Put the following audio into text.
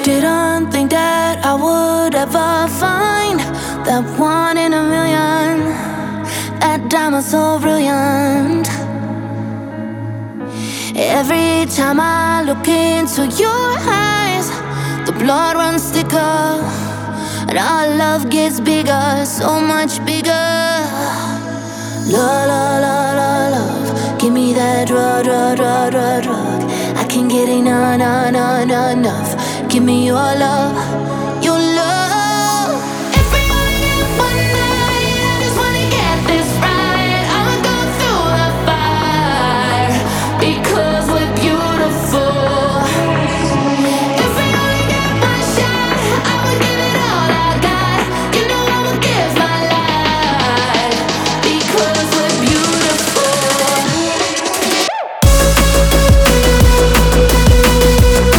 Didn't think that I would ever find that one in a million, that diamond so brilliant. Every time I look into your eyes, the blood runs thicker, and our love gets bigger, so much bigger. Love, love, love, love, love. Give me that drug, drug, drug, drug, drug. I can't get enough, enough, enough, enough. Give me your love.